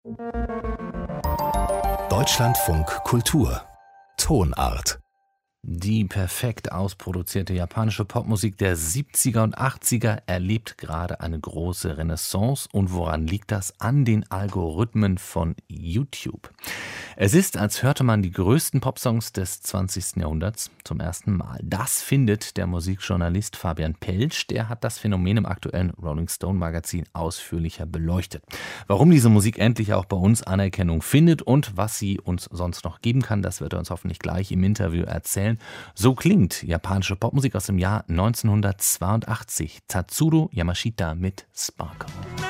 Deutschlandfunk Kultur Tonart. Die perfekt ausproduzierte japanische Popmusik der 70er und 80er erlebt gerade eine große Renaissance. Und woran liegt das? An den Algorithmen von YouTube. Es ist, als hörte man die größten Popsongs des 20. Jahrhunderts zum ersten Mal. Das findet der Musikjournalist Fabian Pelsch. Der hat das Phänomen im aktuellen Rolling Stone Magazin ausführlicher beleuchtet. Warum diese Musik endlich auch bei uns Anerkennung findet und was sie uns sonst noch geben kann, das wird er uns hoffentlich gleich im Interview erzählen. So klingt japanische Popmusik aus dem Jahr 1982. Tatsuro Yamashita mit Sparkle.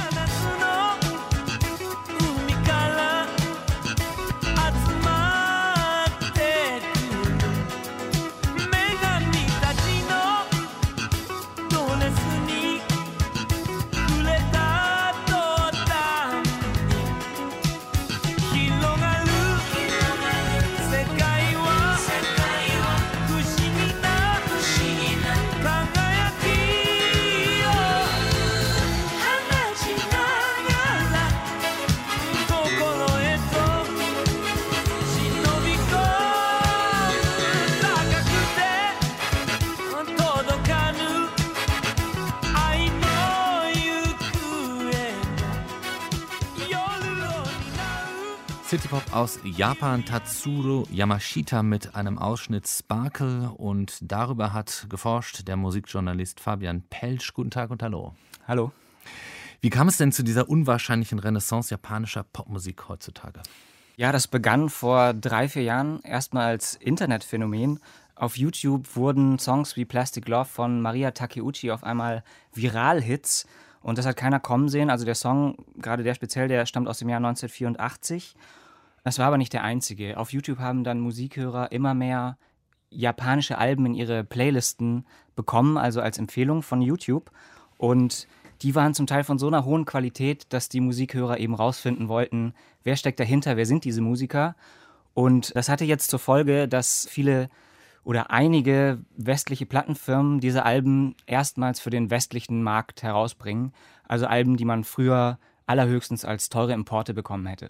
Citypop aus Japan, Tatsuro Yamashita mit einem Ausschnitt Sparkle, und darüber hat geforscht der Musikjournalist Fabian Pelsch. Guten Tag und hallo. Hallo. Wie kam es denn zu dieser unwahrscheinlichen Renaissance japanischer Popmusik heutzutage? Ja, das begann vor 3-4 Jahren erstmal als Internetphänomen. Auf YouTube wurden Songs wie Plastic Love von Maria Takeuchi auf einmal Viral-Hits. Und das hat keiner kommen sehen. Also der Song, gerade der speziell, der stammt aus dem Jahr 1984. Das war aber nicht der einzige. Auf YouTube haben dann Musikhörer immer mehr japanische Alben in ihre Playlisten bekommen, also als Empfehlung von YouTube. Und die waren zum Teil von so einer hohen Qualität, dass die Musikhörer eben rausfinden wollten, wer steckt dahinter, wer sind diese Musiker. Und das hatte jetzt zur Folge, dass viele oder einige westliche Plattenfirmen diese Alben erstmals für den westlichen Markt herausbringen. Also Alben, die man früher allerhöchstens als teure Importe bekommen hätte.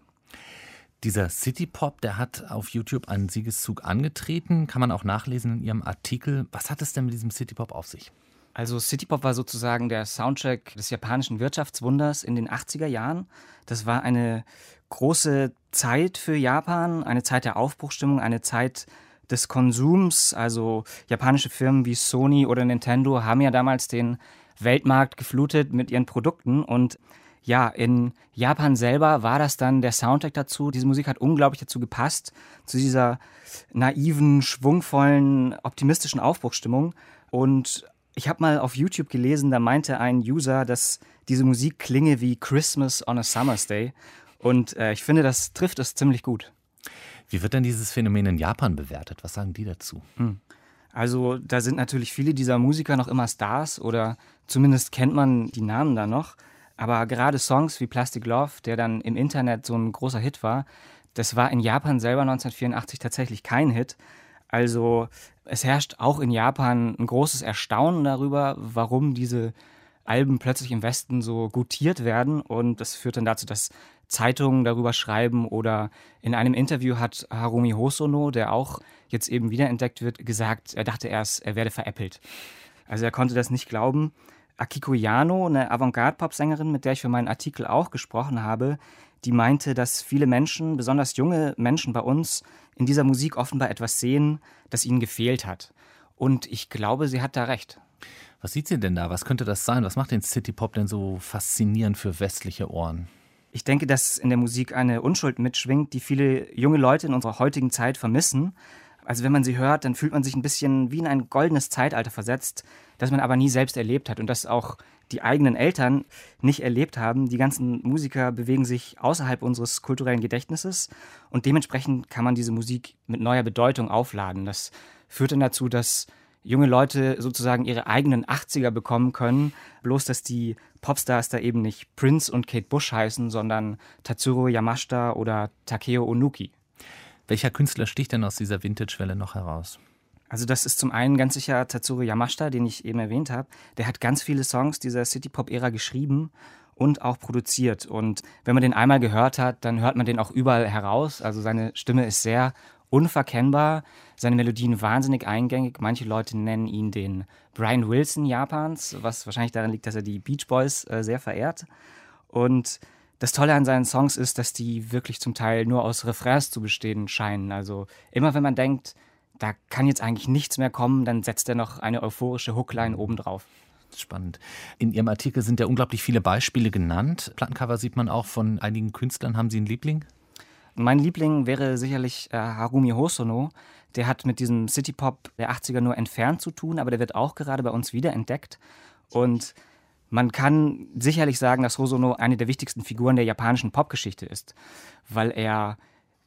Dieser Citypop, der hat auf YouTube einen Siegeszug angetreten. Kann man auch nachlesen in Ihrem Artikel. Was hat es denn mit diesem Citypop auf sich? Also Citypop war sozusagen der Soundtrack des japanischen Wirtschaftswunders in den 80er Jahren. Das war eine große Zeit für Japan, eine Zeit der Aufbruchsstimmung, eine Zeit des Konsums. Also japanische Firmen wie Sony oder Nintendo haben ja damals den Weltmarkt geflutet mit ihren Produkten. Und ja, in Japan selber war das dann der Soundtrack dazu. Diese Musik hat unglaublich dazu gepasst, zu dieser naiven, schwungvollen, optimistischen Aufbruchsstimmung. Und ich habe mal auf YouTube gelesen, da meinte ein User, dass diese Musik klinge wie Christmas on a Summer's Day. Und ich finde, das trifft es ziemlich gut. Wie wird denn dieses Phänomen in Japan bewertet? Was sagen die dazu? Also da sind natürlich viele dieser Musiker noch immer Stars oder zumindest kennt man die Namen da noch. Aber gerade Songs wie Plastic Love, der dann im Internet so ein großer Hit war, das war in Japan selber 1984 tatsächlich kein Hit. Also es herrscht auch in Japan ein großes Erstaunen darüber, warum diese Alben plötzlich im Westen so gutiert werden. Und das führt dann dazu, dass Zeitungen darüber schreiben, oder in einem Interview hat Harumi Hosono, der auch jetzt eben wiederentdeckt wird, gesagt, er dachte erst, er werde veräppelt. Also er konnte das nicht glauben. Akiko Yano, eine Avantgarde-Pop-Sängerin, mit der ich für meinen Artikel auch gesprochen habe, die meinte, dass viele Menschen, besonders junge Menschen bei uns, in dieser Musik offenbar etwas sehen, das ihnen gefehlt hat. Und ich glaube, sie hat da recht. Was sieht sie denn da? Was könnte das sein? Was macht den Citypop denn so faszinierend für westliche Ohren? Ich denke, dass in der Musik eine Unschuld mitschwingt, die viele junge Leute in unserer heutigen Zeit vermissen. Also wenn man sie hört, dann fühlt man sich ein bisschen wie in ein goldenes Zeitalter versetzt, das man aber nie selbst erlebt hat und das auch die eigenen Eltern nicht erlebt haben. Die ganzen Musiker bewegen sich außerhalb unseres kulturellen Gedächtnisses und dementsprechend kann man diese Musik mit neuer Bedeutung aufladen. Das führt dann dazu, dass junge Leute sozusagen ihre eigenen 80er bekommen können, bloß dass die Popstars da eben nicht Prince und Kate Bush heißen, sondern Tatsuro Yamashita oder Takeo Onuki. Welcher Künstler sticht denn aus dieser Vintage-Welle noch heraus? Also das ist zum einen ganz sicher Tatsuro Yamashita, den ich eben erwähnt habe. Der hat ganz viele Songs dieser City-Pop-Ära geschrieben und auch produziert. Und wenn man den einmal gehört hat, dann hört man den auch überall heraus. Also seine Stimme ist sehr unverkennbar, seine Melodien wahnsinnig eingängig. Manche Leute nennen ihn den Brian Wilson Japans, was wahrscheinlich daran liegt, dass er die Beach Boys sehr verehrt. Und das Tolle an seinen Songs ist, dass die wirklich zum Teil nur aus Refrains zu bestehen scheinen. Also immer wenn man denkt, da kann jetzt eigentlich nichts mehr kommen, dann setzt er noch eine euphorische Hookline obendrauf. Spannend. In Ihrem Artikel sind ja unglaublich viele Beispiele genannt. Plattencover sieht man auch von einigen Künstlern. Haben Sie einen Liebling? Mein Liebling wäre sicherlich Harumi Hosono. Der hat mit diesem Citypop der 80er nur entfernt zu tun, aber der wird auch gerade bei uns wiederentdeckt. Und man kann sicherlich sagen, dass Hosono eine der wichtigsten Figuren der japanischen Popgeschichte ist, weil er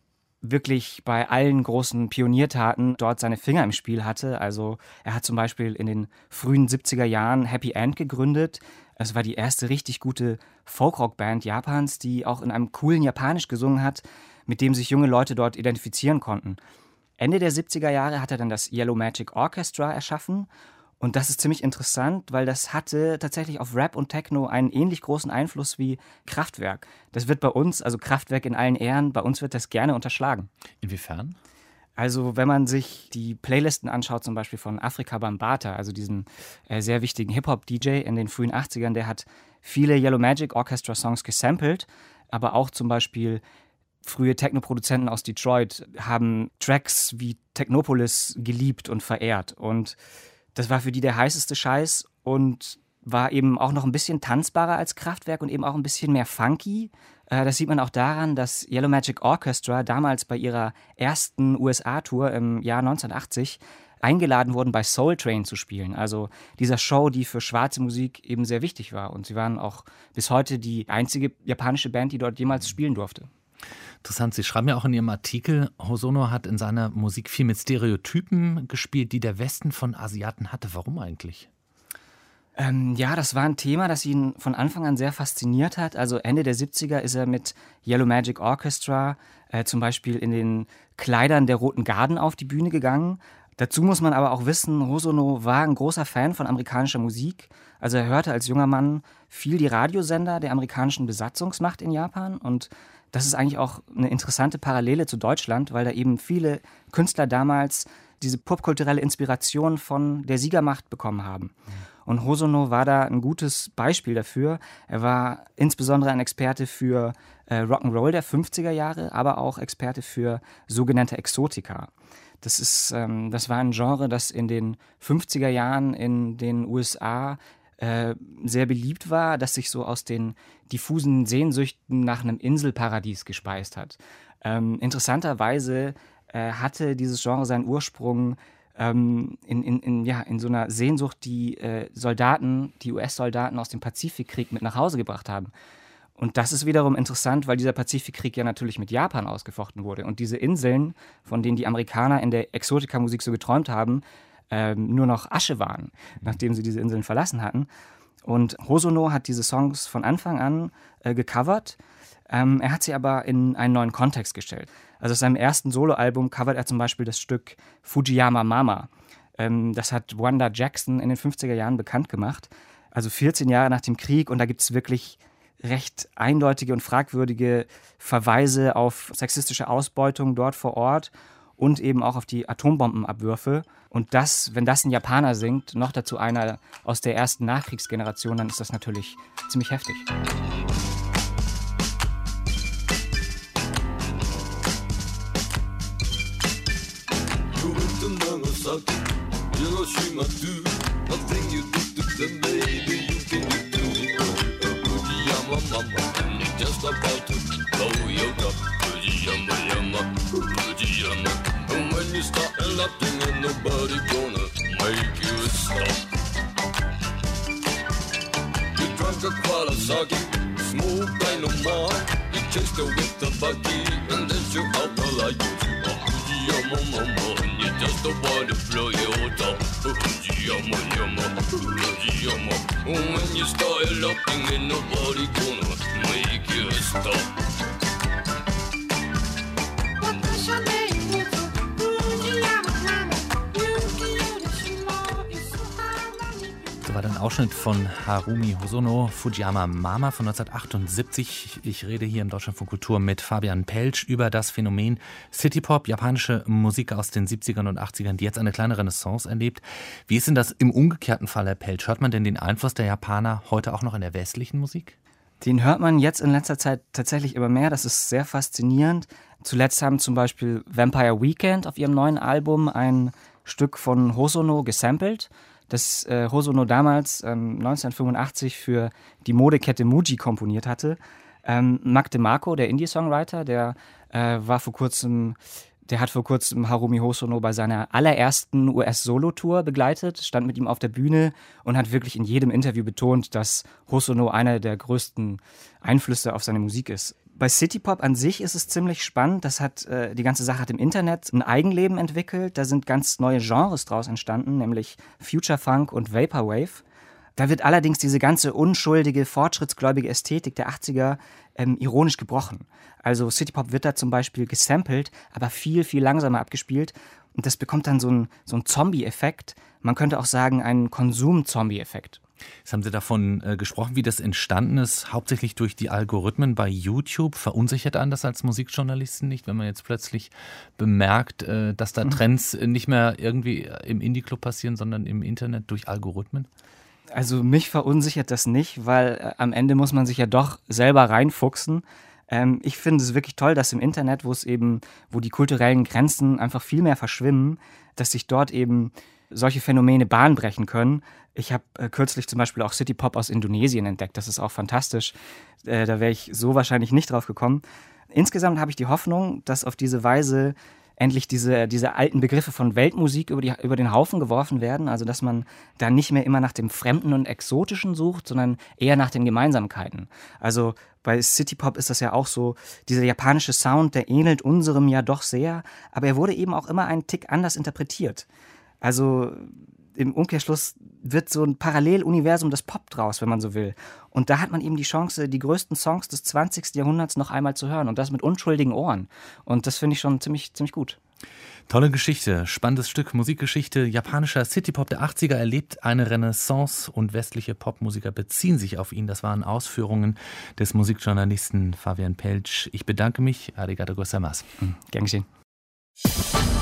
wirklich bei allen großen Pioniertaten dort seine Finger im Spiel hatte. Also er hat zum Beispiel in den frühen 70er Jahren Happy End gegründet. Es war die erste richtig gute Folkrock-Band Japans, die auch in einem coolen Japanisch gesungen hat, mit dem sich junge Leute dort identifizieren konnten. Ende der 70er Jahre hat er dann das Yellow Magic Orchestra erschaffen. Und das ist ziemlich interessant, weil das hatte tatsächlich auf Rap und Techno einen ähnlich großen Einfluss wie Kraftwerk. Das wird bei uns, also Kraftwerk in allen Ehren, bei uns wird das gerne unterschlagen. Inwiefern? Also wenn man sich die Playlisten anschaut, zum Beispiel von Afrika Bambaataa, also diesem sehr wichtigen Hip-Hop-DJ in den frühen 80ern, der hat viele Yellow Magic Orchestra-Songs gesampelt, aber auch zum Beispiel frühe Techno-Produzenten aus Detroit haben Tracks wie Technopolis geliebt und verehrt. Und das war für die der heißeste Scheiß und war eben auch noch ein bisschen tanzbarer als Kraftwerk und eben auch ein bisschen mehr funky. Das sieht man auch daran, dass Yellow Magic Orchestra damals bei ihrer ersten USA-Tour im Jahr 1980 eingeladen wurden, bei Soul Train zu spielen. Also dieser Show, die für schwarze Musik eben sehr wichtig war. Und sie waren auch bis heute die einzige japanische Band, die dort jemals spielen durfte. Interessant, Sie schreiben ja auch in Ihrem Artikel, Hosono hat in seiner Musik viel mit Stereotypen gespielt, die der Westen von Asiaten hatte. Warum eigentlich? Ja, das war ein Thema, das ihn von Anfang an sehr fasziniert hat. Also Ende der 70er ist er mit Yellow Magic Orchestra zum Beispiel in den Kleidern der Roten Garden auf die Bühne gegangen. Dazu muss man aber auch wissen, Hosono war ein großer Fan von amerikanischer Musik. Also er hörte als junger Mann viel die Radiosender der amerikanischen Besatzungsmacht in Japan. Und das ist eigentlich auch eine interessante Parallele zu Deutschland, weil da eben viele Künstler damals diese popkulturelle Inspiration von der Siegermacht bekommen haben. Und Hosono war da ein gutes Beispiel dafür. Er war insbesondere ein Experte für Rock'n'Roll der 50er Jahre, aber auch Experte für sogenannte Exotika. Das war ein Genre, das in den 50er Jahren in den USA sehr beliebt war, das sich so aus den diffusen Sehnsüchten nach einem Inselparadies gespeist hat. Interessanterweise hatte dieses Genre seinen Ursprung in so einer Sehnsucht, die US-Soldaten aus dem Pazifikkrieg mit nach Hause gebracht haben. Und das ist wiederum interessant, weil dieser Pazifikkrieg ja natürlich mit Japan ausgefochten wurde. Und diese Inseln, von denen die Amerikaner in der Exotikamusik so geträumt haben, nur noch Asche waren, nachdem sie diese Inseln verlassen hatten. Und Hosono hat diese Songs von Anfang an gecovert. Er hat sie aber in einen neuen Kontext gestellt. Also aus seinem ersten Soloalbum covert er zum Beispiel das Stück Fujiyama Mama. Das hat Wanda Jackson in den 50er Jahren bekannt gemacht. Also 14 Jahre nach dem Krieg. Und da gibt es wirklich recht eindeutige und fragwürdige Verweise auf sexistische Ausbeutung dort vor Ort und eben auch auf die Atombombenabwürfe. Und das, wenn das ein Japaner singt, noch dazu einer aus der ersten Nachkriegsgeneration, dann ist das natürlich ziemlich heftig. So war dann Ausschnitt von Harumi Hosono, Fujiyama Mama von 1978. Ich rede hier im Deutschlandfunk Kultur mit Fabian Peltsch über das Phänomen Citypop, japanische Musik aus den 70ern und 80ern, die jetzt eine kleine Renaissance erlebt. Wie ist denn das im umgekehrten Fall, Herr Peltsch? Hört man denn den Einfluss der Japaner heute auch noch in der westlichen Musik? Den hört man jetzt in letzter Zeit tatsächlich immer mehr. Das ist sehr faszinierend. Zuletzt haben zum Beispiel Vampire Weekend auf ihrem neuen Album ein Stück von Hosono gesampelt, das Hosono damals 1985 für die Modekette Muji komponiert hatte. Mark DeMarco, der Indie-Songwriter, der hat vor kurzem Harumi Hosono bei seiner allerersten US-Solo-Tour begleitet, stand mit ihm auf der Bühne und hat wirklich in jedem Interview betont, dass Hosono einer der größten Einflüsse auf seine Musik ist. Bei Citypop an sich ist es ziemlich spannend. Die ganze Sache hat im Internet ein Eigenleben entwickelt. Da sind ganz neue Genres draus entstanden, nämlich Future Funk und Vaporwave. Da wird allerdings diese ganze unschuldige, fortschrittsgläubige Ästhetik der 80er ironisch gebrochen. Also Citypop wird da zum Beispiel gesampelt, aber viel, viel langsamer abgespielt. Und das bekommt dann so einen Zombie-Effekt. Man könnte auch sagen, einen Konsum-Zombie-Effekt. Jetzt haben Sie davon gesprochen, wie das entstanden ist, hauptsächlich durch die Algorithmen bei YouTube. Verunsichert einen das als Musikjournalisten nicht, wenn man jetzt plötzlich bemerkt, dass da Trends nicht mehr irgendwie im Indie-Club passieren, sondern im Internet durch Algorithmen? Also mich verunsichert das nicht, weil am Ende muss man sich ja doch selber reinfuchsen. Ich finde es wirklich toll, dass im Internet, wo die kulturellen Grenzen einfach viel mehr verschwimmen, dass sich dort eben solche Phänomene Bahn brechen können. Ich habe kürzlich zum Beispiel auch Citypop aus Indonesien entdeckt. Das ist auch fantastisch. Da wäre ich so wahrscheinlich nicht drauf gekommen. Insgesamt habe ich die Hoffnung, dass auf diese Weise endlich diese alten Begriffe von Weltmusik über den Haufen geworfen werden. Also dass man da nicht mehr immer nach dem Fremden und Exotischen sucht, sondern eher nach den Gemeinsamkeiten. Also bei Citypop ist das ja auch so, dieser japanische Sound, der ähnelt unserem ja doch sehr, aber er wurde eben auch immer einen Tick anders interpretiert. Also im Umkehrschluss wird so ein Paralleluniversum des Pop draus, wenn man so will. Und da hat man eben die Chance, die größten Songs des 20. Jahrhunderts noch einmal zu hören und das mit unschuldigen Ohren. Und das finde ich schon ziemlich, ziemlich gut. Tolle Geschichte, spannendes Stück Musikgeschichte. Japanischer Citypop der 80er erlebt eine Renaissance und westliche Popmusiker beziehen sich auf ihn. Das waren Ausführungen des Musikjournalisten Fabian Peltsch. Ich bedanke mich. Arigato gozaimasu. Gern geschehen.